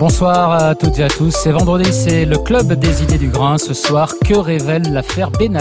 Bonsoir à toutes et à tous. C'est vendredi, c'est le Club des idées du grain. Ce soir, que révèle l'affaire Benalla ?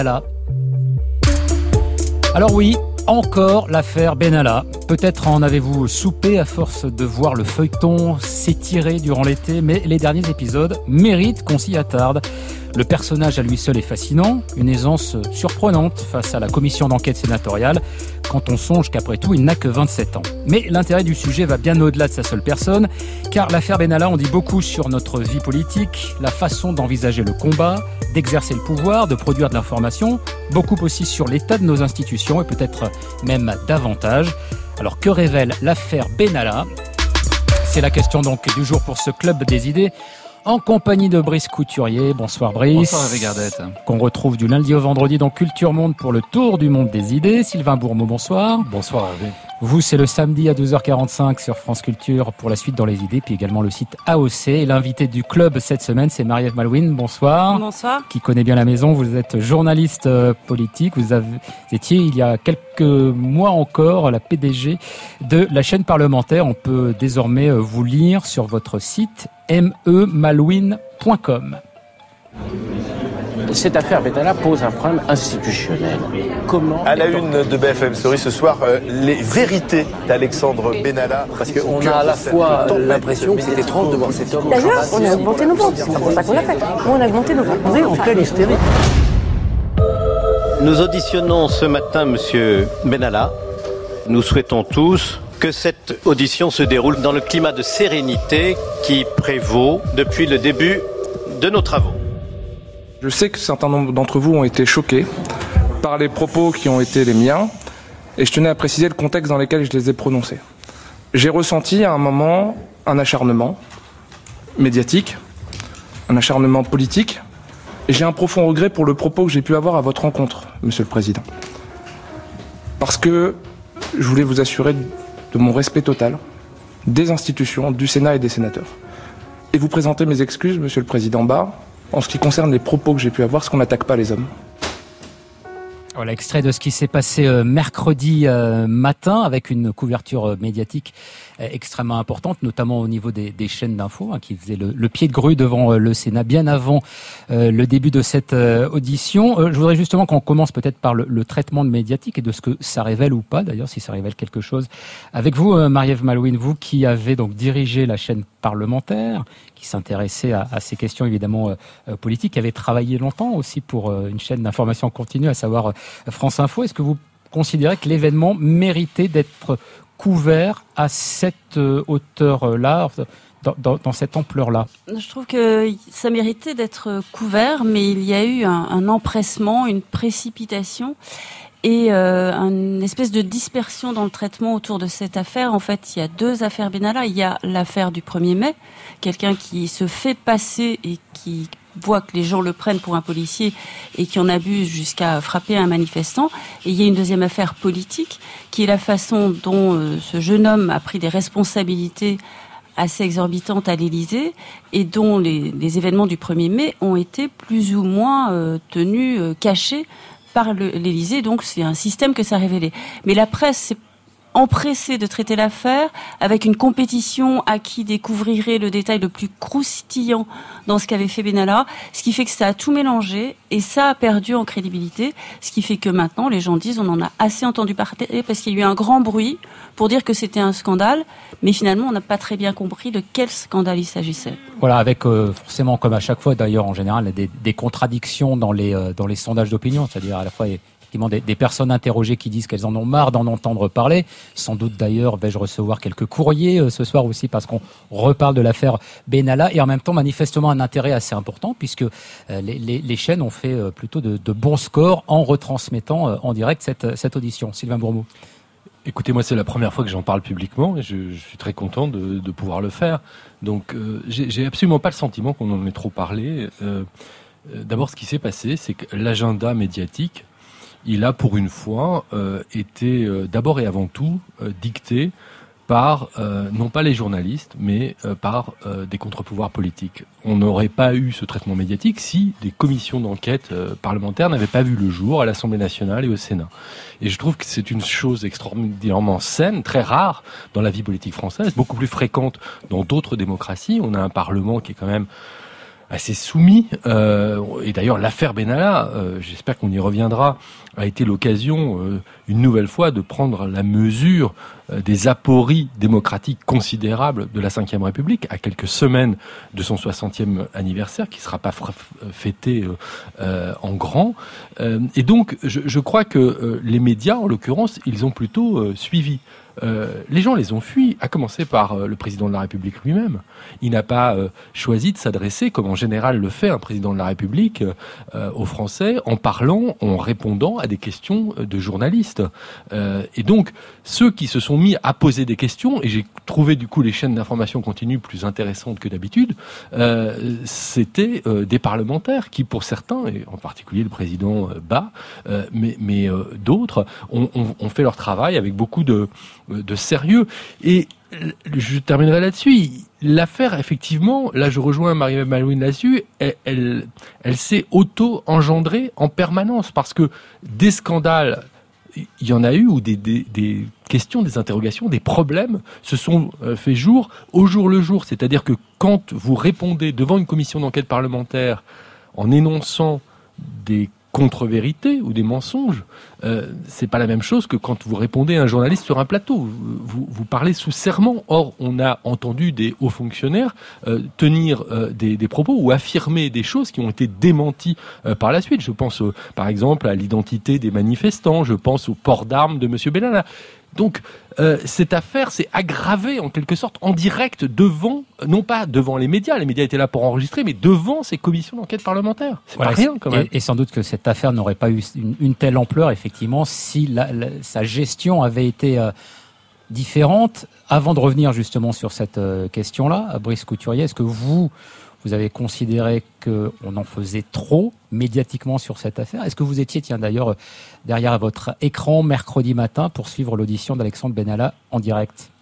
Alors oui, encore l'affaire Benalla. Peut-être en avez-vous soupé à force de voir le feuilleton s'étirer durant l'été, mais les derniers épisodes méritent qu'on s'y attarde. Le personnage à lui seul est fascinant, une aisance surprenante face à la commission d'enquête sénatoriale, quand on songe qu'après tout, il n'a que 27 ans. Mais l'intérêt du sujet va bien au-delà de sa seule personne, car l'affaire Benalla en dit beaucoup sur notre vie politique, la façon d'envisager le combat, d'exercer le pouvoir, de produire de l'information, beaucoup aussi sur l'état de nos institutions et peut-être même davantage. Alors que révèle l'affaire Benalla ? C'est la question donc du jour pour ce Club des idées. En compagnie de Brice Couturier. Bonsoir Brice. Bonsoir Hervé Gardette. Qu'on retrouve du lundi au vendredi dans Culture Monde pour le tour du monde des idées. Sylvain Bourmeau, bonsoir. Bonsoir Hervé. Vous, c'est le samedi à 12h45 sur France Culture pour la suite dans les idées, puis également le site AOC. Et l'invité du club cette semaine, c'est Marie-Ève Malouine. Bonsoir. Bonsoir. Qui connaît bien la maison. Vous êtes journaliste politique. Vous étiez, il y a quelques mois encore, la PDG de la chaîne parlementaire. On peut désormais vous lire sur votre site memalouine.com. Cette affaire Benalla pose un problème institutionnel. Comment... À la une de BFM Story ce soir, les vérités d'Alexandre Benalla. Parce qu'on a à la fois l'impression que c'est étrange de voir cet homme... D'ailleurs, on a augmenté nos ventes. C'est pour ça qu'on l'a fait. On a augmenté nos ventes. On est en pleine hystérie. Nous auditionnons ce matin M. Benalla. Nous souhaitons tous que cette audition se déroule dans le climat de sérénité qui prévaut depuis le début de nos travaux. Je sais que certains nombre d'entre vous ont été choqués par les propos qui ont été les miens, et je tenais à préciser le contexte dans lequel je les ai prononcés. J'ai ressenti à un moment un acharnement médiatique, un acharnement politique, et j'ai un profond regret pour le propos que j'ai pu avoir à votre rencontre, Monsieur le Président. Parce que je voulais vous assurer de mon respect total des institutions, du Sénat et des sénateurs. Et vous présenter mes excuses, Monsieur le Président Barre, en ce qui concerne les propos que j'ai pu avoir, parce qu'on n'attaque pas les hommes. Voilà, extrait de ce qui s'est passé mercredi matin avec une couverture médiatique extrêmement importante, notamment au niveau des chaînes d'infos qui faisaient le pied de grue devant le Sénat bien avant le début de cette audition. Je voudrais justement qu'on commence peut-être par le traitement de médiatique et de ce que ça révèle ou pas, d'ailleurs, si ça révèle quelque chose. Avec vous, Marie-Ève Malouine, vous qui avez donc dirigé la chaîne parlementaire, qui s'intéressait à ces questions évidemment politiques, qui avait travaillé longtemps aussi pour une chaîne d'information continue, à savoir France Info. Est-ce que vous considérez que l'événement méritait d'être couvert à cette hauteur-là, dans cette ampleur-là ? Je trouve que ça méritait d'être couvert, mais il y a eu un empressement, une précipitation et une espèce de dispersion dans le traitement autour de cette affaire. En fait, il y a deux affaires Benalla. Il y a l'affaire du 1er mai, quelqu'un qui se fait passer et qui voit que les gens le prennent pour un policier et qui en abuse jusqu'à frapper un manifestant. Et il y a une deuxième affaire politique, qui est la façon dont ce jeune homme a pris des responsabilités assez exorbitantes à l'Élysée et dont les événements du 1er mai ont été plus ou moins tenus cachés par l'Élysée. Donc c'est un système que ça a révélé. Mais la presse s'est empressée de traiter l'affaire avec une compétition à qui découvrirait le détail le plus croustillant dans ce qu'avait fait Benalla, ce qui fait que ça a tout mélangé et ça a perdu en crédibilité, ce qui fait que maintenant les gens disent on en a assez entendu parler parce qu'il y a eu un grand bruit pour dire que c'était un scandale, mais finalement on n'a pas très bien compris de quel scandale il s'agissait. Voilà, avec forcément, comme à chaque fois d'ailleurs en général, des contradictions dans les sondages d'opinion, c'est-à-dire à la fois des personnes interrogées qui disent qu'elles en ont marre d'en entendre parler. Sans doute d'ailleurs vais-je recevoir quelques courriers ce soir aussi parce qu'on reparle de l'affaire Benalla et en même temps manifestement un intérêt assez important puisque les chaînes ont fait plutôt de bons scores en retransmettant en direct cette audition. Sylvain Bourmeau. Écoutez, moi c'est la première fois que j'en parle publiquement et je suis très content de pouvoir le faire. Donc j'ai absolument pas le sentiment qu'on en ait trop parlé. D'abord ce qui s'est passé, c'est que l'agenda médiatique, il a pour une fois été d'abord et avant tout dicté par, non pas les journalistes, mais par des contre-pouvoirs politiques. On n'aurait pas eu ce traitement médiatique si des commissions d'enquête parlementaires n'avaient pas vu le jour à l'Assemblée nationale et au Sénat. Et je trouve que c'est une chose extraordinairement saine, très rare dans la vie politique française, beaucoup plus fréquente dans d'autres démocraties. On a un Parlement qui est quand même assez soumis. Et d'ailleurs, l'affaire Benalla, j'espère qu'on y reviendra, a été l'occasion, une nouvelle fois, de prendre la mesure des apories démocratiques considérables de la Ve République, à quelques semaines de son 60e anniversaire, qui ne sera pas fêté en grand. Et donc, je crois que les médias, en l'occurrence, ils ont plutôt suivi. Les gens les ont fuis, à commencer par le président de la République lui-même. Il n'a pas choisi de s'adresser, comme en général le fait un président de la République, aux Français, en parlant, en répondant à des questions de journalistes. Et donc, ceux qui se sont mis à poser des questions, et j'ai trouvé du coup les chaînes d'information continue plus intéressantes que d'habitude, c'était des parlementaires qui, pour certains, et en particulier le président Bas, mais d'autres, ont fait leur travail avec beaucoup de sérieux. Et je terminerai là-dessus. L'affaire, effectivement, là je rejoins Marie-Ève Malouine là-dessus, elle s'est auto-engendrée en permanence, parce que des scandales, il y en a eu, ou des questions, des interrogations, des problèmes se sont fait jour au jour le jour. C'est-à-dire que quand vous répondez devant une commission d'enquête parlementaire en énonçant des contre-vérités ou des mensonges, c'est pas la même chose que quand vous répondez à un journaliste sur un plateau. Vous parlez sous serment. Or, on a entendu des hauts fonctionnaires tenir des propos ou affirmer des choses qui ont été démenties par la suite. Je pense par exemple à l'identité des manifestants, je pense au port d'armes de M. Benalla. Donc, cette affaire s'est aggravée en quelque sorte en direct devant, non pas devant les médias étaient là pour enregistrer, mais devant ces commissions d'enquête parlementaires. C'est pas rien quand même. Et sans doute que cette affaire n'aurait pas eu une telle ampleur, effectivement, si sa gestion avait été différente. Avant de revenir justement sur cette question-là, Brice Couturier, est-ce que vous avez considéré qu'on en faisait trop médiatiquement sur cette affaire? Est-ce que vous étiez, d'ailleurs, derrière votre écran mercredi matin pour suivre l'audition d'Alexandre Benalla en direct?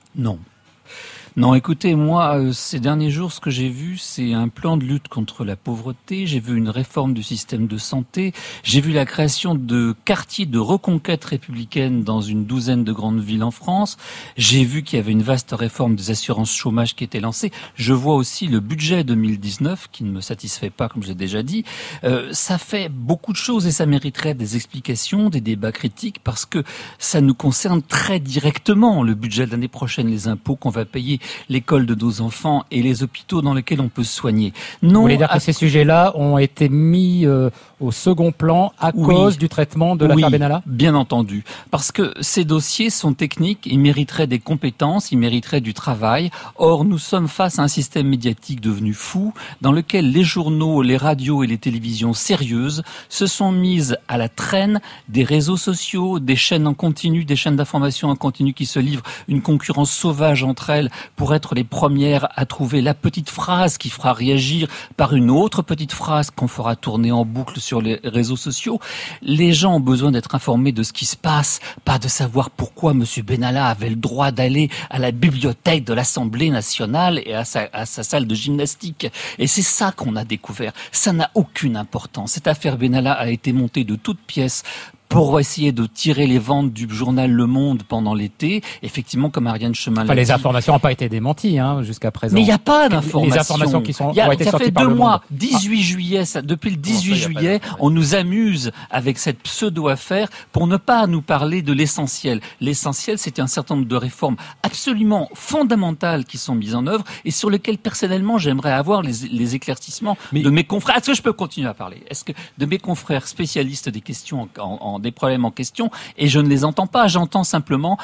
Non, écoutez, moi, ces derniers jours, ce que j'ai vu, c'est un plan de lutte contre la pauvreté. J'ai vu une réforme du système de santé. J'ai vu la création de quartiers de reconquête républicaine dans une douzaine de grandes villes en France. J'ai vu qu'il y avait une vaste réforme des assurances chômage qui était lancée. Je vois aussi le budget 2019 qui ne me satisfait pas, comme j'ai déjà dit. Ça fait beaucoup de choses et ça mériterait des explications, des débats critiques, parce que ça nous concerne très directement, le budget de l'année prochaine, les impôts qu'on va payer, l'école de nos enfants et les hôpitaux dans lesquels on peut se soigner. Non, vous voulez dire que ces sujets-là ont été mis au second plan à cause du traitement de l'affaire Benalla ? Bien entendu. Parce que ces dossiers sont techniques, ils mériteraient des compétences, ils mériteraient du travail. Or, nous sommes face à un système médiatique devenu fou, dans lequel les journaux, les radios et les télévisions sérieuses se sont mises à la traîne des réseaux sociaux, des chaînes en continu, des chaînes d'information en continu qui se livrent une concurrence sauvage entre elles pour être les premières à trouver la petite phrase qui fera réagir par une autre petite phrase qu'on fera tourner en boucle sur les réseaux sociaux. Les gens ont besoin d'être informés de ce qui se passe, pas de savoir pourquoi M. Benalla avait le droit d'aller à la bibliothèque de l'Assemblée nationale et à sa salle de gymnastique. Et c'est ça qu'on a découvert. Ça n'a aucune importance. Cette affaire Benalla a été montée de toutes pièces pour essayer de tirer les ventes du journal Le Monde pendant l'été. Effectivement, comme Ariane Chemin l'a dit. Les informations n'ont pas été démenties jusqu'à présent. Mais il n'y a pas d'informations. Les informations qui ont été sorties par Le Monde. Ça fait 2 mois, 18 juillet, depuis le 18 juillet, on nous amuse avec cette pseudo-affaire pour ne pas nous parler de l'essentiel. L'essentiel, c'était un certain nombre de réformes absolument fondamentales qui sont mises en œuvre et sur lesquelles, personnellement, j'aimerais avoir les éclaircissements de mes confrères. Est-ce que je peux continuer à parler? Est-ce que de mes confrères spécialistes des questions des problèmes en question, et je ne les entends pas, j'entends simplement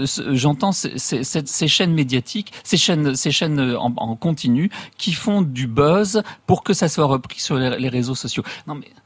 ces chaînes médiatiques, ces chaînes en continu qui font du buzz pour que ça soit repris sur les réseaux sociaux. Non mais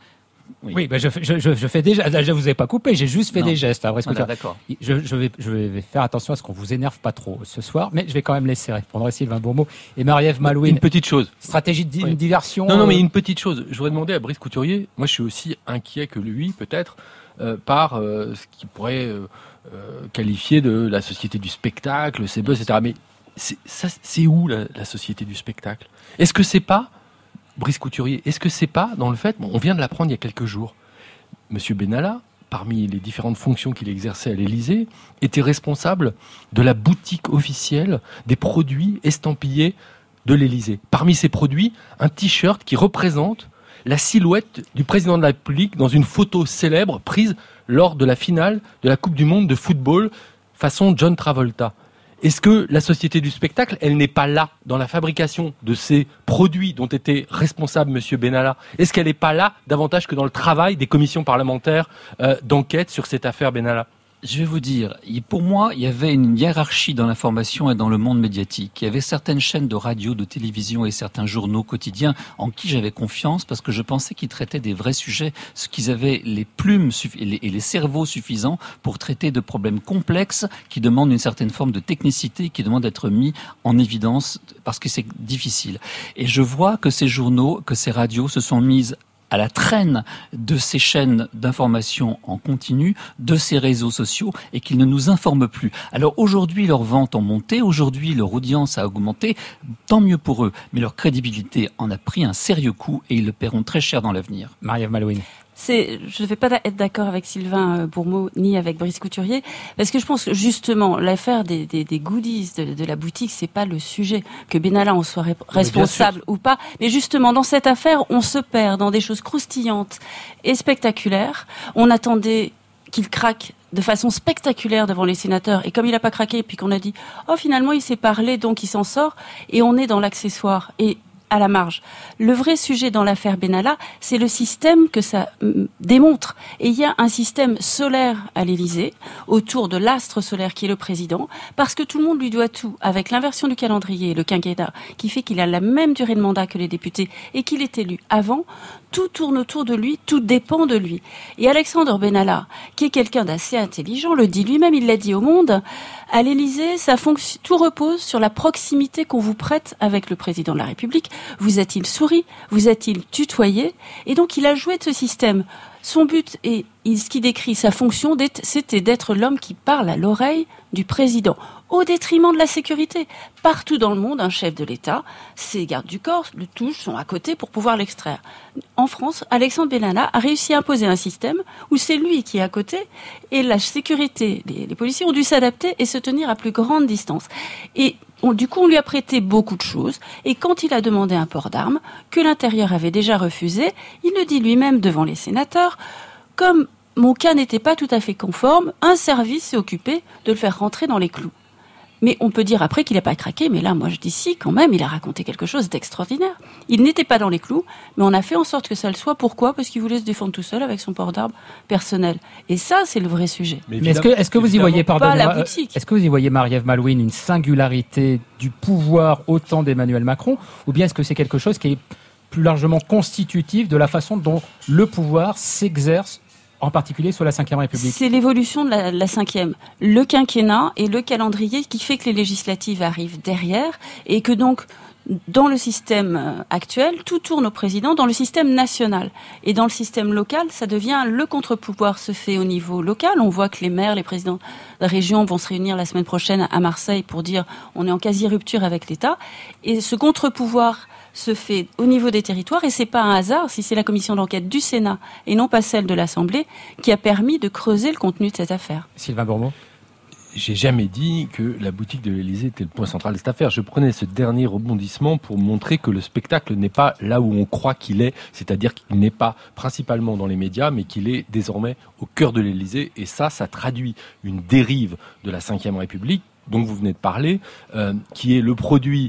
Oui, je fais déjà. Je vous ai pas coupé, j'ai juste fait des gestes. Après, voilà, d'accord. Je vais faire attention à ce qu'on vous énerve pas trop ce soir, mais je vais quand même laisser répondre Sylvain Bourmeau et Marie-Ève Malouine. Une petite chose. Stratégie de diversion. Non, mais une petite chose. Je voudrais demander à Brice Couturier. Moi, je suis aussi inquiet que lui, peut-être, par ce qu'il pourrait qualifier de la société du spectacle, ses buzz, etc. Mais c'est où la société du spectacle ? Est-ce que c'est pas Brice Couturier, est-ce que c'est pas dans le fait, on vient de l'apprendre il y a quelques jours, Monsieur Benalla, parmi les différentes fonctions qu'il exerçait à l'Élysée, était responsable de la boutique officielle des produits estampillés de l'Élysée. Parmi ces produits, un t-shirt qui représente la silhouette du président de la République dans une photo célèbre prise lors de la finale de la Coupe du Monde de football façon John Travolta. Est-ce que la société du spectacle, elle n'est pas là dans la fabrication de ces produits dont était responsable M. Benalla ? Est-ce qu'elle n'est pas là davantage que dans le travail des commissions parlementaires d'enquête sur cette affaire Benalla ? Je vais vous dire, pour moi, il y avait une hiérarchie dans l'information et dans le monde médiatique. Il y avait certaines chaînes de radio, de télévision et certains journaux quotidiens en qui j'avais confiance parce que je pensais qu'ils traitaient des vrais sujets, ce qu'ils avaient les plumes et les cerveaux suffisants pour traiter de problèmes complexes qui demandent une certaine forme de technicité, qui demandent d'être mis en évidence parce que c'est difficile. Et je vois que ces journaux, que ces radios se sont mises à la traîne de ces chaînes d'information en continu, de ces réseaux sociaux, et qu'ils ne nous informent plus. Alors aujourd'hui, leurs ventes ont monté, aujourd'hui, leur audience a augmenté, tant mieux pour eux. Mais leur crédibilité en a pris un sérieux coup et ils le paieront très cher dans l'avenir. Marie-Ève Malouine. Je ne vais pas être d'accord avec Sylvain Bourmeau ni avec Brice Couturier, parce que je pense que justement l'affaire des goodies de la boutique, c'est pas le sujet, que Benalla en soit responsable ou pas, mais justement dans cette affaire, on se perd dans des choses croustillantes et spectaculaires. On attendait qu'il craque de façon spectaculaire devant les sénateurs, et comme il n'a pas craqué, puis qu'on a dit oh finalement il s'est parlé donc il s'en sort, et on est dans l'accessoire et à la marge. Le vrai sujet dans l'affaire Benalla, c'est le système que ça démontre. Et il y a un système solaire à l'Élysée, autour de l'astre solaire qui est le président, parce que tout le monde lui doit tout, avec l'inversion du calendrier, le quinquennat, qui fait qu'il a la même durée de mandat que les députés et qu'il est élu avant. Tout tourne autour de lui, tout dépend de lui. Et Alexandre Benalla, qui est quelqu'un d'assez intelligent, le dit lui-même, il l'a dit au Monde, à l'Élysée, tout repose sur la proximité qu'on vous prête avec le président de la République. Vous a-t-il souri ? Vous a-t-il tutoyé ? Et donc il a joué de ce système. Son but, et ce qui décrit sa fonction, c'était d'être l'homme qui parle à l'oreille du président, au détriment de la sécurité. Partout dans le monde, un chef de l'État, ses gardes du corps, le touche, sont à côté pour pouvoir l'extraire. En France, Alexandre Benalla a réussi à imposer un système où c'est lui qui est à côté et la sécurité, les policiers ont dû s'adapter et se tenir à plus grande distance. Et du coup, on lui a prêté beaucoup de choses. Et quand il a demandé un port d'armes, que l'intérieur avait déjà refusé, il le dit lui-même devant les sénateurs, comme mon cas n'était pas tout à fait conforme, un service s'est occupé de le faire rentrer dans les clous. Mais on peut dire après qu'il n'a pas craqué, mais là, moi je dis si, quand même, il a raconté quelque chose d'extraordinaire. Il n'était pas dans les clous, mais on a fait en sorte que ça le soit. Pourquoi ? Parce qu'il voulait se défendre tout seul avec son port d'armes personnel. Et ça, c'est le vrai sujet. Mais est-ce que vous y voyez, est-ce que vous y voyez, Marie-Ève Malouine, une singularité du pouvoir autant d'Emmanuel Macron, ou bien est-ce que c'est quelque chose qui est plus largement constitutif de la façon dont le pouvoir s'exerce, en particulier sur la Ve République? C'est l'évolution de la Ve. Le quinquennat et le calendrier qui fait que les législatives arrivent derrière et que donc, dans le système actuel, tout tourne au président dans le système national. Et dans le système local, ça devient le contre-pouvoir se fait au niveau local. On voit que les maires, les présidents de région vont se réunir la semaine prochaine à Marseille pour dire on est en quasi-rupture avec l'État. Et ce contre-pouvoir se fait au niveau des territoires et c'est pas un hasard si c'est la commission d'enquête du Sénat et non pas celle de l'Assemblée qui a permis de creuser le contenu de cette affaire. Sylvain Bourmeau. J'ai jamais dit que la boutique de l'Élysée était le point central de cette affaire. Je prenais ce dernier rebondissement pour montrer que le spectacle n'est pas là où on croit qu'il est, c'est-à-dire qu'il n'est pas principalement dans les médias, mais qu'il est désormais au cœur de l'Élysée. Et ça traduit une dérive de la Ve République dont vous venez de parler, qui est le produit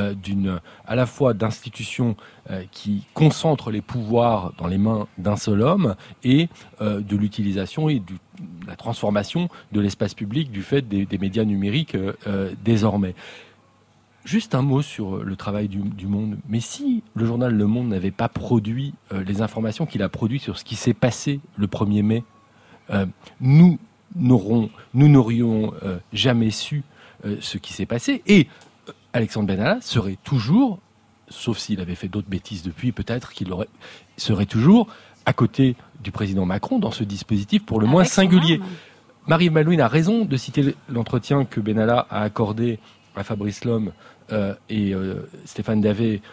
à la fois d'institutions qui concentrent les pouvoirs dans les mains d'un seul homme et de l'utilisation et de la transformation de l'espace public du fait des médias numériques désormais. Juste un mot sur le travail du Monde. Mais si le journal Le Monde n'avait pas produit les informations qu'il a produites sur ce qui s'est passé le 1er mai, nous n'aurions jamais su ce qui s'est passé. Et Alexandre Benalla serait toujours, sauf s'il avait fait d'autres bêtises depuis, peut-être serait toujours à côté du président Macron dans ce dispositif pour le moins singulier. Marie-Ève Malouine a raison de citer l'entretien que Benalla a accordé à Fabrice Lhomme et Stéphane Davet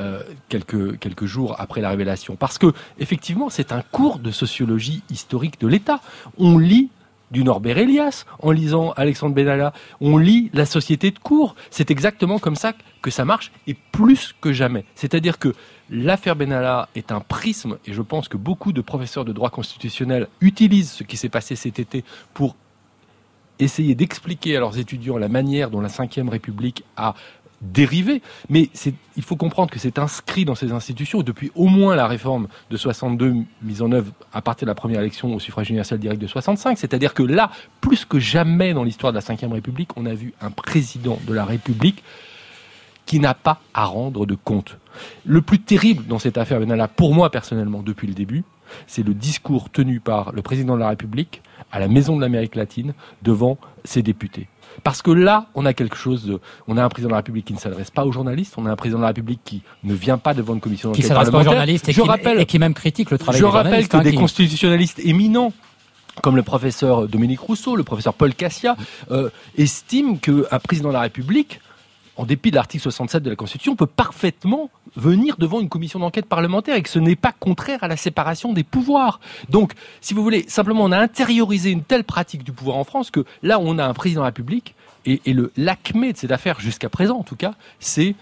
quelques jours après la révélation. Parce que, effectivement, c'est un cours de sociologie historique de l'État. On lit du Norbert Elias en lisant Alexandre Benalla. On lit la société de cours. C'est exactement comme ça que ça marche, et plus que jamais. C'est-à-dire que l'affaire Benalla est un prisme, et je pense que beaucoup de professeurs de droit constitutionnel utilisent ce qui s'est passé cet été pour essayer d'expliquer à leurs étudiants la manière dont la Ve République a dérivé. Mais il faut comprendre que c'est inscrit dans ces institutions depuis au moins la réforme de 62 mise en œuvre à partir de la première élection au suffrage universel direct de 65. C'est-à-dire que là, plus que jamais dans l'histoire de la Ve République, on a vu un président de la République qui n'a pas à rendre de compte. Le plus terrible dans cette affaire Benalla, pour moi personnellement, depuis le début, c'est le discours tenu par le président de la République à la Maison de l'Amérique latine devant ses députés. Parce que là, on a quelque chose on a un président de la République qui ne s'adresse pas aux journalistes, on a un président de la République qui ne vient pas devant une commission d'enquête parlementaire. Qui s'adresse pas aux journalistes et qui même critique le travail des journalistes. Je rappelle que des constitutionnalistes éminents, comme le professeur Dominique Rousseau, le professeur Paul Cassia, estiment qu'un président de la République, en dépit de l'article 67 de la Constitution, peut parfaitement venir devant une commission d'enquête parlementaire et que ce n'est pas contraire à la séparation des pouvoirs. Donc, si vous voulez, simplement, on a intériorisé une telle pratique du pouvoir en France que là, on a un président de la République et l'acmé de cette affaire, jusqu'à présent en tout cas, c'est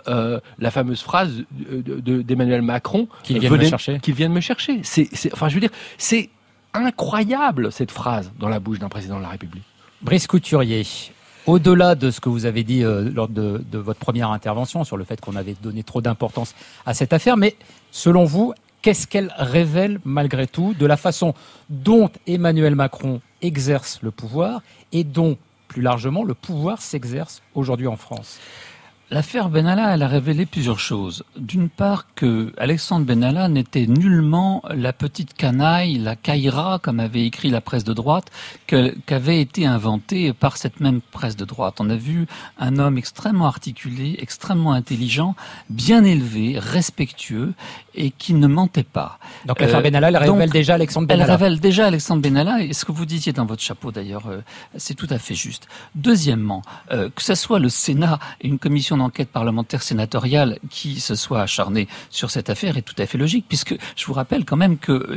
la fameuse phrase d'Emmanuel Macron qu'il vienne me chercher. Enfin, je veux dire, c'est incroyable cette phrase dans la bouche d'un président de la République. Brice Couturier. Au-delà de ce que vous avez dit lors de votre première intervention sur le fait qu'on avait donné trop d'importance à cette affaire, mais selon vous, qu'est-ce qu'elle révèle malgré tout de la façon dont Emmanuel Macron exerce le pouvoir et dont, plus largement, le pouvoir s'exerce aujourd'hui en France ? L'affaire Benalla, elle a révélé plusieurs choses. D'une part, que Alexandre Benalla n'était nullement la petite canaille, la caïra, comme avait écrit la presse de droite, qu'avait été inventée par cette même presse de droite. On a vu un homme extrêmement articulé, extrêmement intelligent, bien élevé, respectueux et qui ne mentait pas. Donc l'affaire Benalla, elle révèle déjà Alexandre Benalla. Elle révèle déjà Alexandre Benalla, et ce que vous disiez dans votre chapeau d'ailleurs, c'est tout à fait juste. Deuxièmement, que ce soit le Sénat et une commission d'enquête parlementaire sénatoriale qui se soit acharnée sur cette affaire est tout à fait logique, puisque je vous rappelle quand même que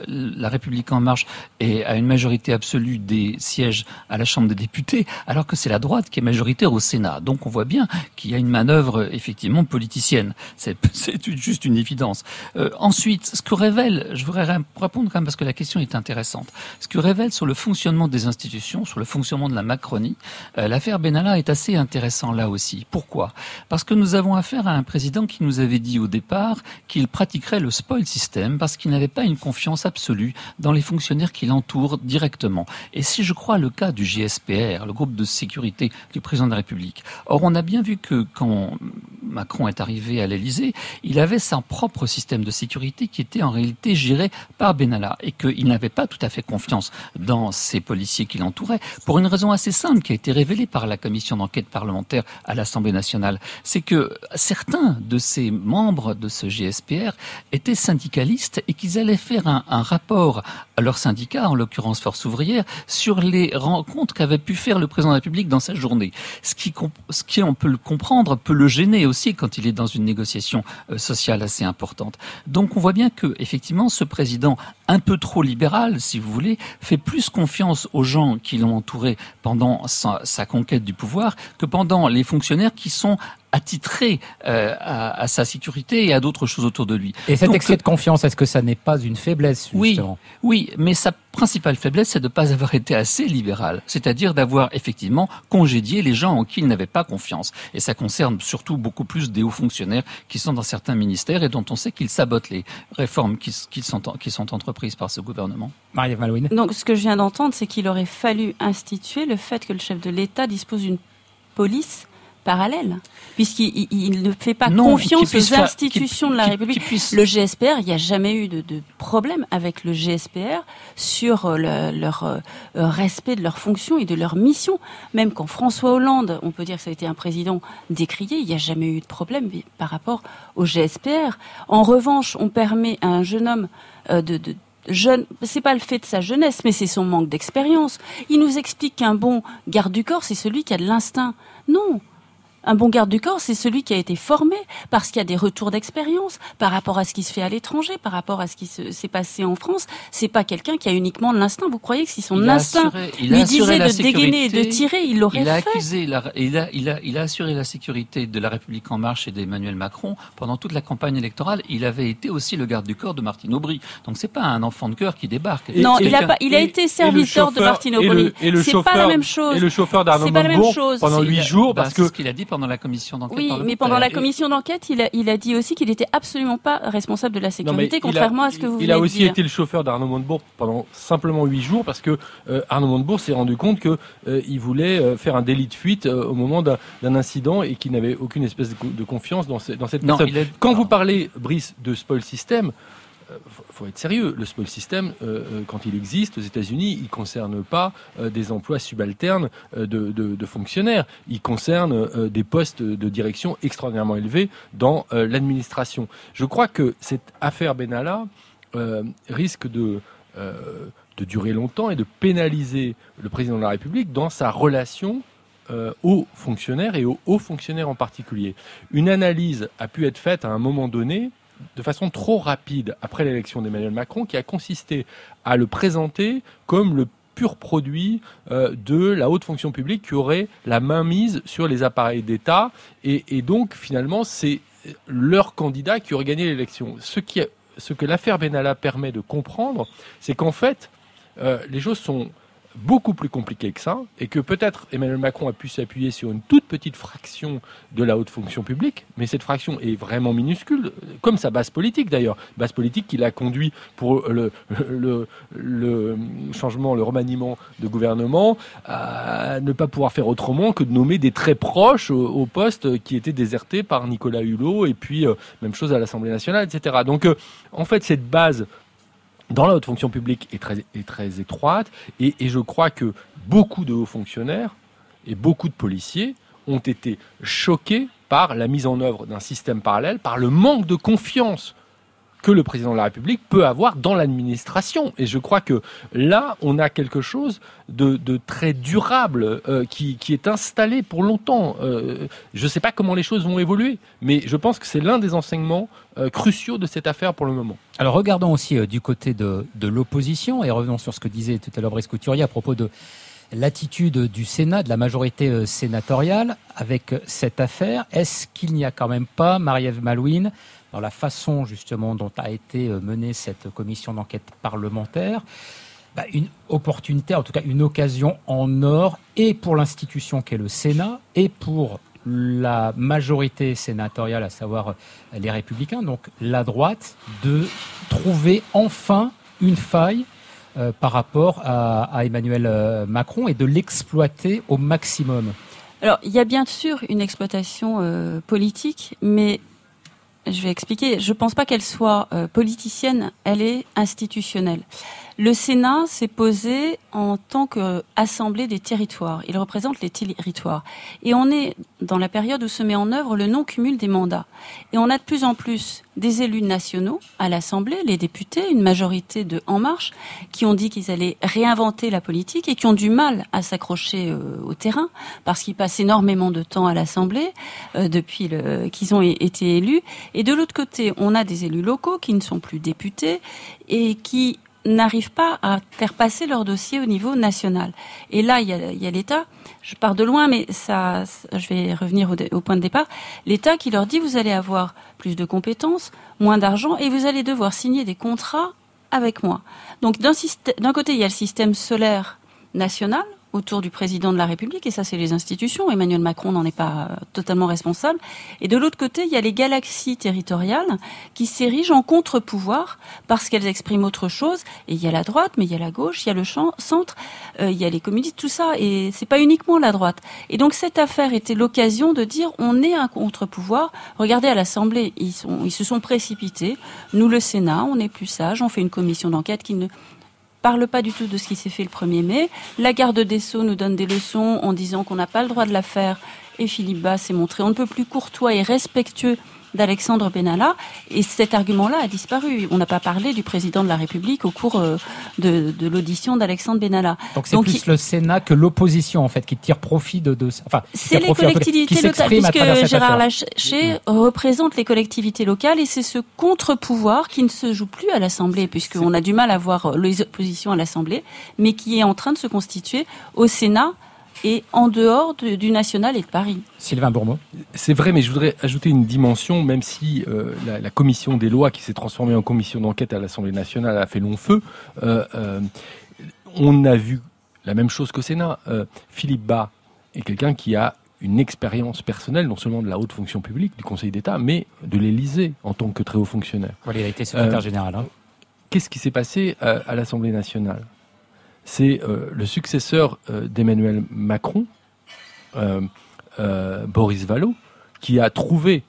la République En Marche a une majorité absolue des sièges à la Chambre des députés, alors que c'est la droite qui est majoritaire au Sénat. Donc on voit bien qu'il y a une manœuvre effectivement politicienne. C'est juste une évidence. Ensuite, ce que révèle, je voudrais répondre quand même parce que la question est intéressante, ce que révèle sur le fonctionnement des institutions, sur le fonctionnement de la Macronie, l'affaire Benalla est assez intéressant là aussi. Pourquoi ? Parce que nous avons affaire à un président qui nous avait dit au départ qu'il pratiquerait le spoil system parce qu'il n'avait pas une confiance absolue dans les fonctionnaires qui l'entourent directement. Et c'est, je crois, le cas du GSPR, le groupe de sécurité du président de la République. Or, on a bien vu que quand Macron est arrivé à l'Élysée, il avait son propre système de sécurité qui était en réalité géré par Benalla et qu'il n'avait pas tout à fait confiance dans ces policiers qui l'entouraient pour une raison assez simple qui a été révélée par la commission d'enquête parlementaire à l'Assemblée nationale. C'est que certains de ces membres de ce GSPR étaient syndicalistes et qu'ils allaient faire un rapport à leur syndicat, en l'occurrence Force ouvrière, sur les rencontres qu'avait pu faire le président de la République dans sa journée. Ce qui on peut le comprendre, peut le gêner aussi quand il est dans une négociation sociale assez importante. Donc on voit bien que effectivement ce président un peu trop libéral, si vous voulez, fait plus confiance aux gens qui l'ont entouré pendant sa conquête du pouvoir que pendant les fonctionnaires qui sont attitré à sa sécurité et à d'autres choses autour de lui. Et cet excès de confiance, est-ce que ça n'est pas une faiblesse, justement ? Oui, mais sa principale faiblesse, c'est de ne pas avoir été assez libéral, c'est-à-dire d'avoir effectivement congédié les gens en qui il n'avait pas confiance. Et ça concerne surtout beaucoup plus des hauts fonctionnaires qui sont dans certains ministères et dont on sait qu'ils sabotent les réformes qui sont entreprises par ce gouvernement. Marie-Ève Malouine. Donc ce que je viens d'entendre, c'est qu'il aurait fallu instituer le fait que le chef de l'État dispose d'une police parallèle, puisqu'il ne fait pas confiance aux institutions de la République. Le GSPR, il n'y a jamais eu de problème avec le GSPR sur leur respect de leurs fonctions et de leur mission. Même quand François Hollande, on peut dire que ça a été un président décrié, il n'y a jamais eu de problème par rapport au GSPR. En revanche, on permet à un jeune homme jeune, c'est pas le fait de sa jeunesse, mais c'est son manque d'expérience. Il nous explique qu'un bon garde du corps, c'est celui qui a de l'instinct. Non. Un bon garde du corps, c'est celui qui a été formé parce qu'il y a des retours d'expérience par rapport à ce qui se fait à l'étranger, par rapport à ce qui s'est passé en France. C'est pas quelqu'un qui a uniquement de l'instinct. Vous croyez que si son instinct lui disait de dégainer et de tirer, il l'aurait fait? Il a assuré la sécurité de la République En Marche et d'Emmanuel Macron pendant toute la campagne électorale. Il avait été aussi le garde du corps de Martine Aubry. Donc c'est pas un enfant de cœur qui débarque. Non, il a été serviteur de Martine Aubry. C'est pas la même chose. Et le chauffeur d'Arnaud Montebourg pendant 8 jours parce que c'est ce qu'il a dit pendant la commission d'enquête. Oui, mais pendant la commission d'enquête, il a dit aussi qu'il n'était absolument pas responsable de la sécurité, contrairement à ce que vous venez de dire. Il a aussi été le chauffeur d'Arnaud Montebourg pendant simplement 8 jours parce que Arnaud Montebourg s'est rendu compte que il voulait faire un délit de fuite au moment d'un incident et qu'il n'avait aucune espèce de confiance dans cette personne. Quand vous parlez, Brice, de spoil system, faut être sérieux. Le spoil system, quand il existe aux États-Unis, il concerne pas des emplois subalternes de fonctionnaires. Il concerne des postes de direction extraordinairement élevés dans l'administration. Je crois que cette affaire Benalla risque de durer longtemps et de pénaliser le président de la République dans sa relation aux fonctionnaires et aux hauts fonctionnaires en particulier. Une analyse a pu être faite à un moment donné de façon trop rapide après l'élection d'Emmanuel Macron, qui a consisté à le présenter comme le pur produit de la haute fonction publique qui aurait la main mise sur les appareils d'État et donc finalement c'est leur candidat qui aurait gagné l'élection. Ce que l'affaire Benalla permet de comprendre, c'est qu'en fait les choses sont beaucoup plus compliquées que ça et que peut-être Emmanuel Macron a pu s'appuyer sur une toute petite fraction de la haute fonction publique, mais cette fraction est vraiment minuscule, comme sa base politique d'ailleurs, base politique qui l'a conduit pour le changement, le remaniement de gouvernement à ne pas pouvoir faire autrement que de nommer des très proches au poste qui étaient désertés par Nicolas Hulot et puis même chose à l'Assemblée nationale, etc. Donc en fait cette base dans la haute fonction publique est très étroite et je crois que beaucoup de hauts fonctionnaires et beaucoup de policiers ont été choqués par la mise en œuvre d'un système parallèle, par le manque de confiance que le président de la République peut avoir dans l'administration. Et je crois que là, on a quelque chose de très durable qui est installé pour longtemps. Je ne sais pas comment les choses vont évoluer, mais je pense que c'est l'un des enseignements cruciaux de cette affaire pour le moment. Alors regardons aussi du côté de l'opposition et revenons sur ce que disait tout à l'heure Brice Couturier à propos de l'attitude du Sénat, de la majorité sénatoriale avec cette affaire. Est-ce qu'il n'y a quand même pas, Marie-Ève Malouine, dans la façon justement dont a été menée cette commission d'enquête parlementaire, une opportunité, en tout cas une occasion en or, et pour l'institution qu'est le Sénat, et pour la majorité sénatoriale, à savoir les Républicains, donc la droite, de trouver enfin une faille par rapport à Emmanuel Macron et de l'exploiter au maximum? Alors, il y a bien sûr une exploitation politique, mais je vais expliquer. Je ne pense pas qu'elle soit politicienne, elle est institutionnelle. Le Sénat s'est posé en tant qu'assemblée des territoires. Il représente les territoires. Et on est dans la période où se met en œuvre le non-cumul des mandats. Et on a de plus en plus des élus nationaux à l'Assemblée, les députés, une majorité de En Marche, qui ont dit qu'ils allaient réinventer la politique et qui ont du mal à s'accrocher au terrain parce qu'ils passent énormément de temps à l'Assemblée depuis qu'ils ont été élus. Et de l'autre côté, on a des élus locaux qui ne sont plus députés et qui n'arrivent pas à faire passer leur dossier au niveau national. Et là, il y a l'État, je pars de loin, mais je vais revenir au point de départ, l'État qui leur dit vous allez avoir plus de compétences, moins d'argent, et vous allez devoir signer des contrats avec moi. Donc d'un côté, il y a le système solaire national, autour du président de la République, et ça c'est les institutions, Emmanuel Macron n'en est pas totalement responsable, et de l'autre côté il y a les galaxies territoriales qui s'érigent en contre-pouvoir parce qu'elles expriment autre chose, et il y a la droite, mais il y a la gauche, il y a le centre, il y a les communistes, tout ça, et c'est pas uniquement la droite. Et donc cette affaire était l'occasion de dire on est un contre-pouvoir, regardez à l'Assemblée, ils se sont précipités, nous le Sénat, on est plus sage, on fait une commission d'enquête qui ne parle pas du tout de ce qui s'est fait le 1er mai. La garde des Sceaux nous donne des leçons en disant qu'on n'a pas le droit de la faire. Et Philippe Bas s'est montré on ne peut plus courtois et respectueux d'Alexandre Benalla. Et cet argument-là a disparu. On n'a pas parlé du président de la République au cours de l'audition d'Alexandre Benalla. Donc c'est plus le Sénat que l'opposition, en fait, qui tire profit de enfin, c'est les collectivités locales, puisque Gérard Larcher représente les collectivités locales, et c'est ce contre-pouvoir qui ne se joue plus à l'Assemblée, puisqu'on a du mal à voir les oppositions à l'Assemblée, mais qui est en train de se constituer au Sénat et en dehors du national et de Paris. Sylvain Bourmeau. C'est vrai, mais je voudrais ajouter une dimension, même si la commission des lois qui s'est transformée en commission d'enquête à l'Assemblée nationale a fait long feu, on a vu la même chose qu'au Sénat. Philippe Bas est quelqu'un qui a une expérience personnelle, non seulement de la haute fonction publique, du Conseil d'État, mais de l'Élysée en tant que très haut fonctionnaire. Voilà, il a été secrétaire général. Qu'est-ce qui s'est passé à l'Assemblée nationale ? C'est le successeur d'Emmanuel Macron, Boris Vallaud, qui a trouvé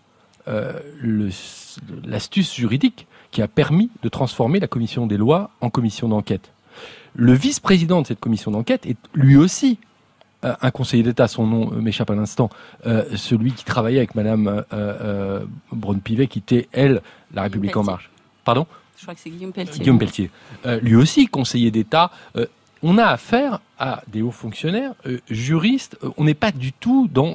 l'astuce juridique qui a permis de transformer la commission des lois en commission d'enquête. Le vice-président de cette commission d'enquête est lui aussi un conseiller d'État, son nom m'échappe à l'instant, celui qui travaillait avec Madame Braun-Pivet, qui était, elle, La République En Marche. Pardon ? Je crois que c'est Guillaume Pelletier. Guillaume Pelletier. Lui aussi conseiller d'État. On a affaire à des hauts fonctionnaires, juristes. On n'est pas du tout dans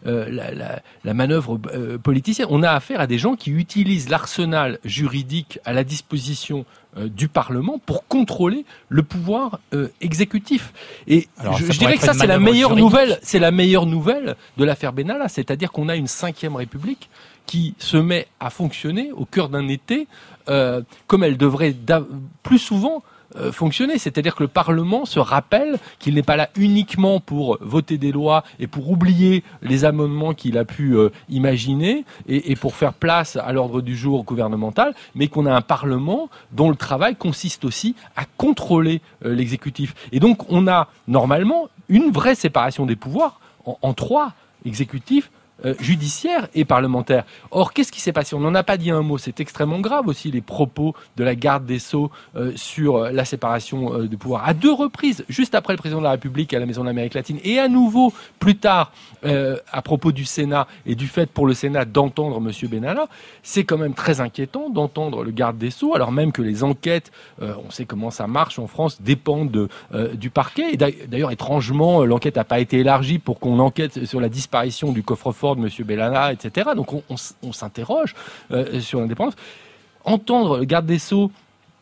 la manœuvre politicienne. On a affaire à des gens qui utilisent l'arsenal juridique à la disposition du Parlement pour contrôler le pouvoir exécutif. Et alors, je dirais que ça, c'est la meilleure nouvelle. C'est la meilleure nouvelle de l'affaire Benalla, c'est-à-dire qu'on a une 5e République qui se met à fonctionner au cœur d'un été comme elle devrait plus souvent fonctionner, c'est-à-dire que le Parlement se rappelle qu'il n'est pas là uniquement pour voter des lois et pour oublier les amendements qu'il a pu imaginer et pour faire place à l'ordre du jour gouvernemental, mais qu'on a un Parlement dont le travail consiste aussi à contrôler l'exécutif. Et donc on a normalement une vraie séparation des pouvoirs en 3 exécutifs, judiciaire et parlementaire. Or, qu'est-ce qui s'est passé ? On n'en a pas dit un mot. C'est extrêmement grave aussi les propos de la garde des Sceaux sur la séparation de pouvoir. À 2 reprises, juste après le président de la République à la Maison de l'Amérique latine, et à nouveau plus tard à propos du Sénat et du fait pour le Sénat d'entendre M. Benalla, c'est quand même très inquiétant d'entendre le garde des Sceaux, alors même que les enquêtes, on sait comment ça marche en France, dépendent du parquet. Et d'ailleurs, étrangement, l'enquête n'a pas été élargie pour qu'on enquête sur la disparition du coffre-fort de M. Benalla, etc. Donc on s'interroge sur l'indépendance. Entendre le garde des Sceaux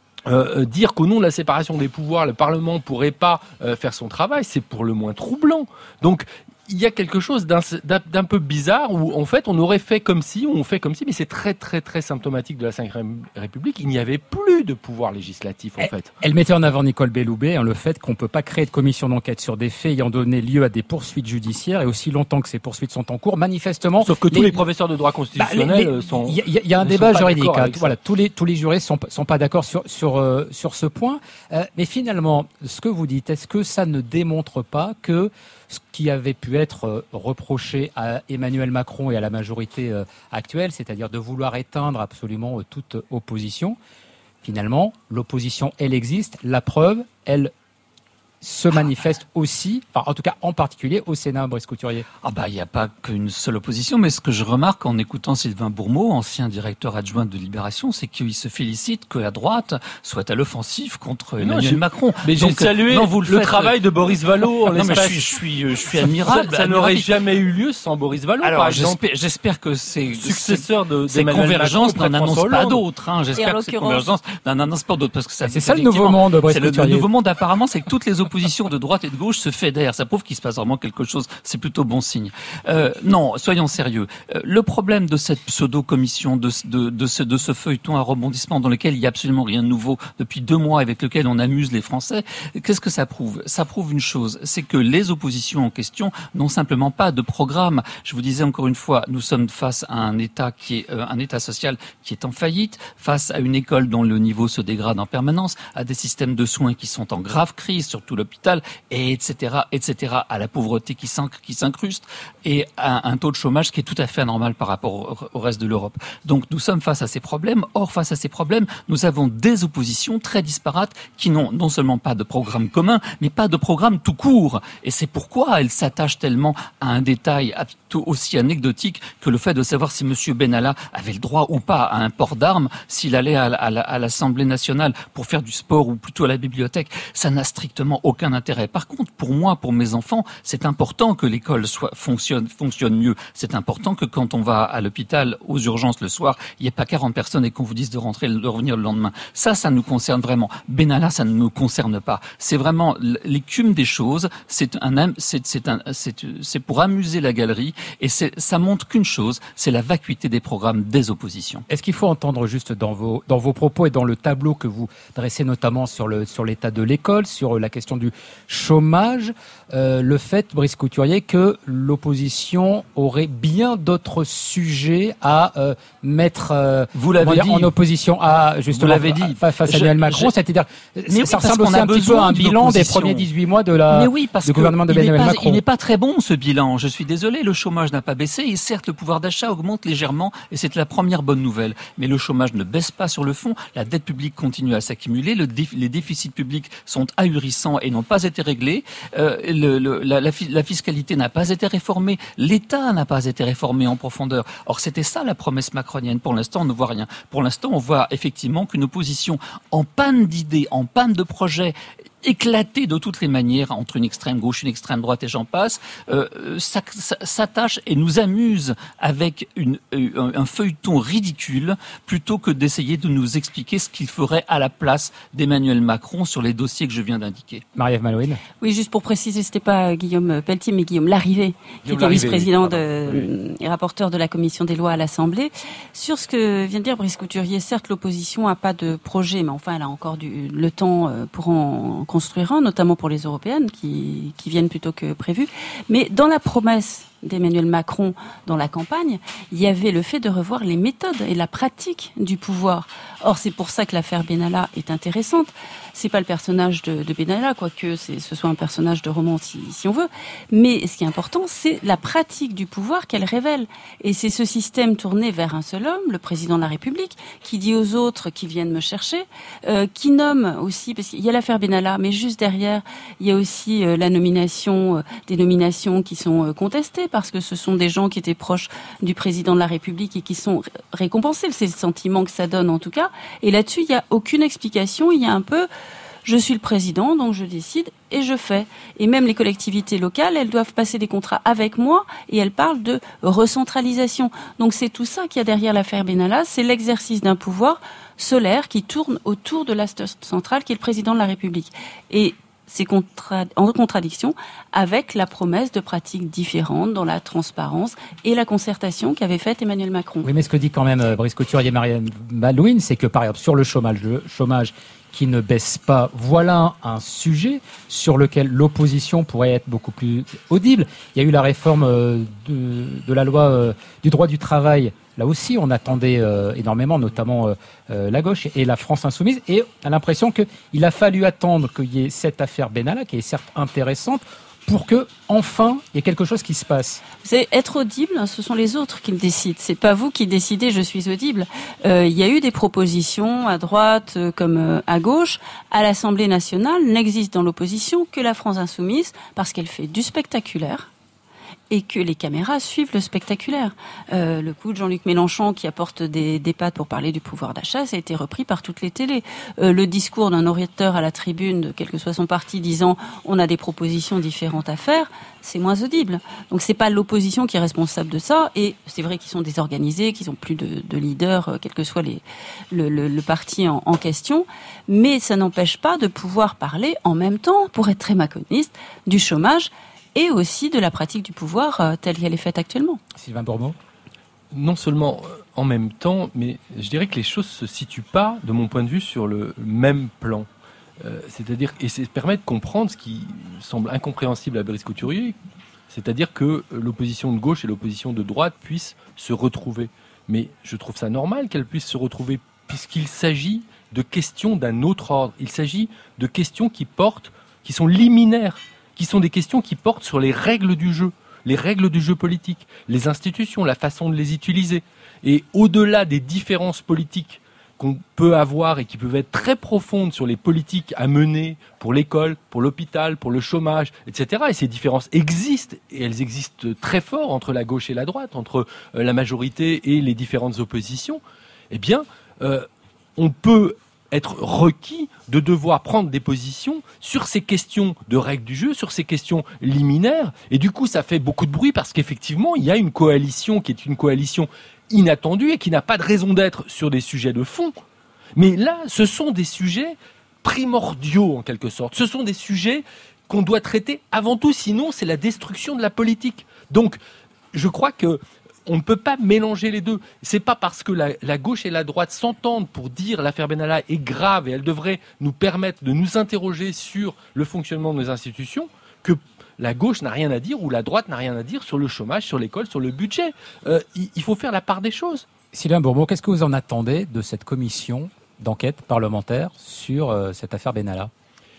dire qu'au nom de la séparation des pouvoirs, le Parlement ne pourrait pas faire son travail, c'est pour le moins troublant. Donc il y a quelque chose d'un peu bizarre où en fait on aurait fait comme si, mais c'est très très très symptomatique de la Ve République. Il n'y avait plus de pouvoir législatif en fait. Elle mettait en avant, Nicole Belloubet, le fait qu'on ne peut pas créer de commission d'enquête sur des faits ayant donné lieu à des poursuites judiciaires, et aussi longtemps que ces poursuites sont en cours, manifestement. Sauf que tous les professeurs de droit constitutionnel sont. Il y a un débat juridique. Voilà, tous les juristes sont pas d'accord sur ce point. Mais finalement, ce que vous dites, est-ce que ça ne démontre pas que ce qui avait pu être reproché à Emmanuel Macron et à la majorité actuelle, c'est-à-dire de vouloir éteindre absolument toute opposition, finalement, l'opposition, elle existe. La preuve, elle se manifeste aussi, enfin en tout cas en particulier au Sénat, Brice Couturier. Il n'y a pas qu'une seule opposition, mais ce que je remarque en écoutant Sylvain Bourmeau, ancien directeur adjoint de Libération, c'est qu'il se félicite que la droite soit à l'offensive contre Emmanuel Macron. Mais j'ai salué le travail de Boris Vallaud. Non, mais je suis admirable. Ça n'aurait jamais eu lieu sans Boris Vallaud. Alors, par exemple. j'espère que ces convergences n'en annoncent pas d'autres. J'espère que ces convergences n'en annoncent pas d'autres, parce que c'est ça le nouveau monde, Brice Couturier. Le nouveau monde apparemment, c'est que toutes les oppositions l'opposition de droite et de gauche se fédère. Ça prouve qu'il se passe vraiment quelque chose. C'est plutôt bon signe. Non, soyons sérieux. Le problème de cette pseudo-commission, de ce feuilleton à rebondissement dans lequel il y a absolument rien de nouveau depuis 2 mois, avec lequel on amuse les Français, qu'est-ce que ça prouve? Ça prouve une chose, c'est que les oppositions en question n'ont simplement pas de programme. Je vous disais encore une fois, nous sommes face à un État qui est un État social qui est en faillite, face à une école dont le niveau se dégrade en permanence, à des systèmes de soins qui sont en grave crise, surtout l'hôpital, et etc., à la pauvreté qui s'incruste, et à un taux de chômage qui est tout à fait anormal par rapport au reste de l'Europe. Donc nous sommes face à ces problèmes. Or, face à ces problèmes, nous avons des oppositions très disparates qui n'ont non seulement pas de programme commun, mais pas de programme tout court. Et c'est pourquoi elles s'attachent tellement à un détail aussi anecdotique que le fait de savoir si M. Benalla avait le droit ou pas à un port d'armes, s'il allait à l'Assemblée nationale pour faire du sport ou plutôt à la bibliothèque. Ça n'a strictement aucun intérêt. Par contre, pour moi, pour mes enfants, c'est important que l'école fonctionne mieux. C'est important que quand on va à l'hôpital, aux urgences le soir, il n'y ait pas 40 personnes et qu'on vous dise de revenir le lendemain. Ça nous concerne vraiment. Benalla, ça ne nous concerne pas. C'est vraiment l'écume des choses. C'est pour amuser la galerie et ça montre qu'une chose, c'est la vacuité des programmes des oppositions. Est-ce qu'il faut entendre juste dans vos propos et dans le tableau que vous dressez notamment sur l'état de l'école, sur la question du chômage, le fait, Brice Couturier, que l'opposition aurait bien d'autres sujets à mettre en opposition à justement face à Emmanuel Macron, c'est-à-dire ça ressemble aussi un petit peu à un bilan des premiers 18 mois du gouvernement de Emmanuel Macron. Il n'est pas très bon ce bilan, je suis désolé, le chômage n'a pas baissé et certes le pouvoir d'achat augmente légèrement et c'est la première bonne nouvelle, mais le chômage ne baisse pas sur le fond, la dette publique continue à s'accumuler, les déficits publics sont ahurissants et n'ont pas été réglés, la fiscalité n'a pas été réformée, l'État n'a pas été réformé en profondeur. Or c'était ça la promesse macronienne. Pour l'instant on ne voit rien. Pour l'instant on voit effectivement qu'une opposition en panne d'idées, en panne de projets, éclaté de toutes les manières entre une extrême gauche, une extrême droite et j'en passe, s'attache et nous amuse avec un feuilleton ridicule plutôt que d'essayer de nous expliquer ce qu'il ferait à la place d'Emmanuel Macron sur les dossiers que je viens d'indiquer. Marie-Ève Malouine. Oui, juste pour préciser, c'était pas Guillaume Pelletier, mais Guillaume Larrivé, qui était vice-président et rapporteur de la commission des lois à l'Assemblée. Sur ce que vient de dire Brice Couturier, certes l'opposition n'a pas de projet, mais enfin elle a encore le temps pour en construire un, notamment pour les européennes qui viennent plutôt que prévu. Mais dans la promesse d'Emmanuel Macron dans la campagne, il y avait le fait de revoir les méthodes et la pratique du pouvoir. Or, c'est pour ça que l'affaire Benalla est intéressante. C'est pas le personnage de Benalla, quoique ce soit un personnage de roman si on veut. Mais ce qui est important, c'est la pratique du pouvoir qu'elle révèle. Et c'est ce système tourné vers un seul homme, le président de la République, qui dit aux autres qui viennent me chercher, qui nomme aussi, parce qu'il y a l'affaire Benalla, mais juste derrière, il y a aussi la nomination, des nominations qui sont contestées, parce que ce sont des gens qui étaient proches du président de la République et qui sont récompensés. C'est le sentiment que ça donne en tout cas. Et là-dessus, il n'y a aucune explication. Il y a un peu, je suis le président, donc je décide et je fais. Et même les collectivités locales, elles doivent passer des contrats avec moi et elles parlent de recentralisation. Donc c'est tout ça qu'il y a derrière l'affaire Benalla. C'est l'exercice d'un pouvoir solaire qui tourne autour de l'astre central qui est le président de la République. Et c'est en contradiction avec la promesse de pratiques différentes dans la transparence et la concertation qu'avait faite Emmanuel Macron. Oui, mais ce que dit quand même Brice Couturier et Marie-Ève Malouine, c'est que par exemple sur le chômage qui ne baisse pas, voilà un sujet sur lequel l'opposition pourrait être beaucoup plus audible. Il y a eu la réforme de la loi du droit du travail. Là aussi, on attendait énormément, notamment la gauche et la France insoumise. Et on a l'impression qu'il a fallu attendre qu'il y ait cette affaire Benalla, qui est certes intéressante, pour que enfin il y ait quelque chose qui se passe. C'est être audible, ce sont les autres qui le décident. C'est pas vous qui décidez, je suis audible. Il y a eu des propositions à droite comme à gauche. À l'Assemblée nationale, n'existe dans l'opposition que la France insoumise, parce qu'elle fait du spectaculaire. et que les caméras suivent le spectaculaire. Le coup de Jean-Luc Mélenchon qui apporte des pattes pour parler du pouvoir d'achat, ça a été repris par toutes les télés. Le discours d'un orateur à la tribune, quel que soit son parti, disant on a des propositions différentes à faire, c'est moins audible. Donc c'est pas l'opposition qui est responsable de ça, et c'est vrai qu'ils sont désorganisés, qu'ils ont plus de leader, quel que soit le parti en question, mais ça n'empêche pas de pouvoir parler en même temps, pour être très macroniste, du chômage et aussi de la pratique du pouvoir telle qu'elle est faite actuellement. Sylvain Bourmeau. Non seulement en même temps, mais je dirais que les choses se situent pas, de mon point de vue, sur le même plan. C'est-à-dire, et ça permet de comprendre ce qui semble incompréhensible à Brice Couturier, c'est-à-dire que l'opposition de gauche et l'opposition de droite puissent se retrouver. Mais je trouve ça normal qu'elles puissent se retrouver, puisqu'il s'agit de questions d'un autre ordre. Il s'agit de questions qui sont liminaires, qui sont des questions qui portent sur les règles du jeu politique, les institutions, la façon de les utiliser. Et au-delà des différences politiques qu'on peut avoir et qui peuvent être très profondes sur les politiques à mener pour l'école, pour l'hôpital, pour le chômage, etc. Et ces différences existent, et elles existent très fort entre la gauche et la droite, entre la majorité et les différentes oppositions. Eh bien, on peut être requis de devoir prendre des positions sur ces questions de règles du jeu, sur ces questions liminaires. Et du coup, ça fait beaucoup de bruit parce qu'effectivement, il y a une coalition qui est une coalition inattendue et qui n'a pas de raison d'être sur des sujets de fond. Mais là, ce sont des sujets primordiaux, en quelque sorte. Ce sont des sujets qu'on doit traiter avant tout, sinon c'est la destruction de la politique. Donc, je crois que on ne peut pas mélanger les deux. C'est pas parce que la gauche et la droite s'entendent pour dire l'affaire Benalla est grave et elle devrait nous permettre de nous interroger sur le fonctionnement de nos institutions que la gauche n'a rien à dire ou la droite n'a rien à dire sur le chômage, sur l'école, sur le budget. Il faut faire la part des choses. Sylvain Bourmeau, qu'est-ce que vous en attendez de cette commission d'enquête parlementaire sur cette affaire Benalla ?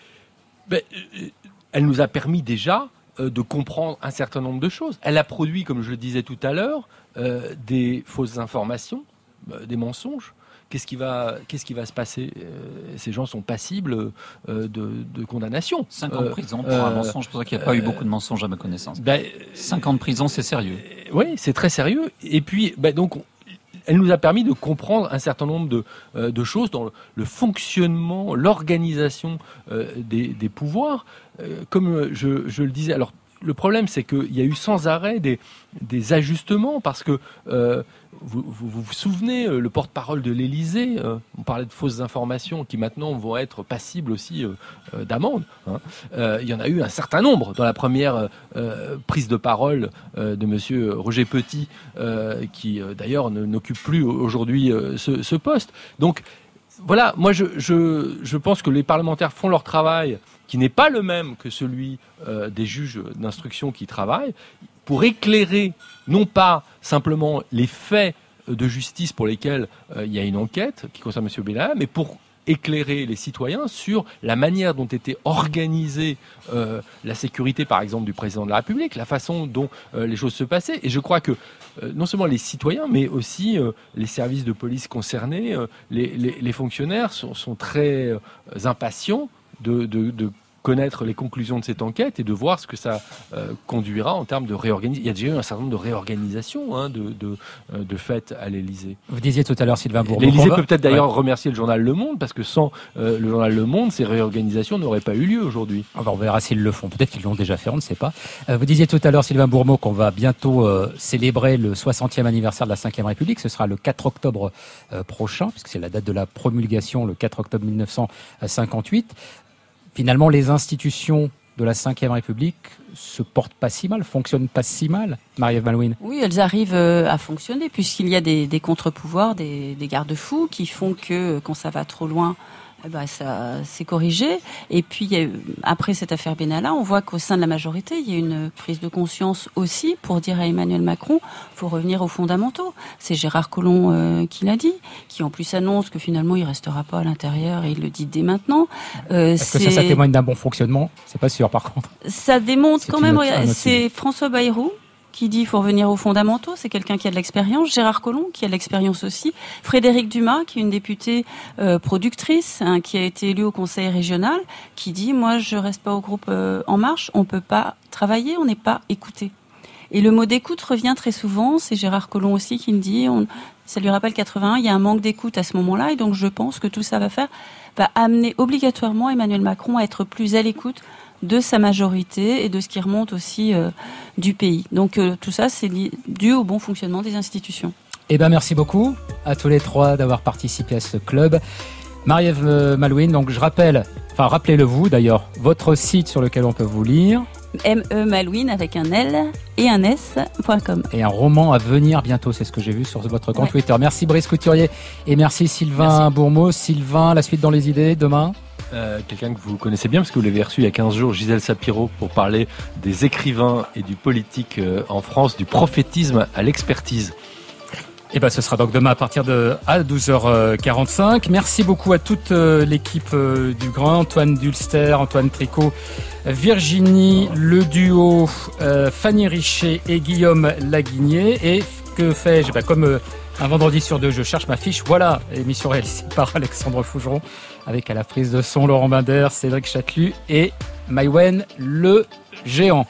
Elle nous a permis déjà de comprendre un certain nombre de choses. Elle a produit, comme je le disais tout à l'heure, des fausses informations, des mensonges. Qu'est-ce qui va se passer ? Ces gens sont passibles de condamnation. 5 ans de prison pour un mensonge. C'est pour ça qu'il n'y a pas eu beaucoup de mensonges à ma connaissance. 5 ans de prison, c'est sérieux. Oui, c'est très sérieux. Et puis, donc, elle nous a permis de comprendre un certain nombre de choses dans le fonctionnement, l'organisation des pouvoirs. Comme je le disais, alors le problème c'est qu'il y a eu sans arrêt des ajustements parce que vous vous souvenez, le porte-parole de l'Élysée, on parlait de fausses informations qui maintenant vont être passibles aussi d'amende. Il y en a eu un certain nombre dans la première prise de parole de monsieur Roger Petit, qui d'ailleurs n'occupe plus aujourd'hui ce poste. Donc voilà, moi je pense que les parlementaires font leur travail, qui n'est pas le même que celui des juges d'instruction qui travaillent, pour éclairer non pas simplement les faits de justice pour lesquels il y a une enquête qui concerne M. Benalla, mais pour éclairer les citoyens sur la manière dont était organisée la sécurité, par exemple, du président de la République, la façon dont les choses se passaient. Et je crois que non seulement les citoyens, mais aussi les services de police concernés, les fonctionnaires sont très impatients de connaître les conclusions de cette enquête et de voir ce que ça conduira en termes de réorganisation. Il y a déjà eu un certain nombre de réorganisations de fait à l'Élysée. Vous disiez tout à l'heure, Sylvain Bourmeau. L'Élysée peut peut-être d'ailleurs remercier le journal Le Monde, parce que sans le journal Le Monde, ces réorganisations n'auraient pas eu lieu aujourd'hui. On verra s'ils le font. Peut-être qu'ils l'ont déjà fait, on ne sait pas. Vous disiez tout à l'heure, Sylvain Bourmeau, qu'on va bientôt célébrer le 60e anniversaire de la Ve République. Ce sera le 4 octobre prochain, puisque c'est la date de la promulgation, le 4 octobre 1958. Finalement, les institutions de la Ve République se portent pas si mal, fonctionnent pas si mal, Marie-Ève Malouine. Oui, elles arrivent à fonctionner, puisqu'il y a des contre-pouvoirs, des garde-fous qui font que quand ça va trop loin, ça s'est corrigé. Et puis après cette affaire Benalla, on voit qu'au sein de la majorité, il y a une prise de conscience aussi pour dire à Emmanuel Macron, faut revenir aux fondamentaux. C'est Gérard Collomb qui l'a dit, qui en plus annonce que finalement il restera pas à l'intérieur, et il le dit dès maintenant. Est-ce que ça témoigne d'un bon fonctionnement ? C'est pas sûr, par contre. Ça démontre quand même. C'est François Bayrou qui dit qu'il faut revenir aux fondamentaux, c'est quelqu'un qui a de l'expérience. Gérard Collomb, qui a de l'expérience aussi. Frédérique Dumas, qui est une députée productrice, qui a été élue au conseil régional, qui dit « Moi, je reste pas au groupe En Marche, on peut pas travailler, on n'est pas écouté ». Et le mot d'écoute revient très souvent. C'est Gérard Collomb aussi qui me dit, ça lui rappelle 81, il y a un manque d'écoute à ce moment-là. Et donc je pense que tout ça va amener obligatoirement Emmanuel Macron à être plus à l'écoute de sa majorité et de ce qui remonte aussi du pays. Donc tout ça, c'est dû au bon fonctionnement des institutions. Eh ben, merci beaucoup à tous les trois d'avoir participé à ce club. Marie-Ève Malouine, donc rappelez-le vous d'ailleurs, votre site sur lequel on peut vous lire. Malouine avec un L et un S.com. Et un roman à venir bientôt, c'est ce que j'ai vu sur votre compte Twitter. Merci Brice Couturier et merci Sylvain Bourmeau. Sylvain, la suite dans les idées demain. Quelqu'un que vous connaissez bien parce que vous l'avez reçu il y a 15 jours, Gisèle Sapiro, pour parler des écrivains et du politique en France, du prophétisme à l'expertise. Et ce sera donc demain à partir à 12h45. Merci beaucoup à toute l'équipe du Grand, Antoine Dulster, Antoine Tricot, Virginie, le duo, Fanny Richer et Guillaume Laguigné. Et que fais-je ? Comme un vendredi sur deux, je cherche ma fiche. Voilà, émission réalisée par Alexandre Fougeron, avec à la prise de son Laurent Binder, Cédric Chatelus et Maïwen le géant.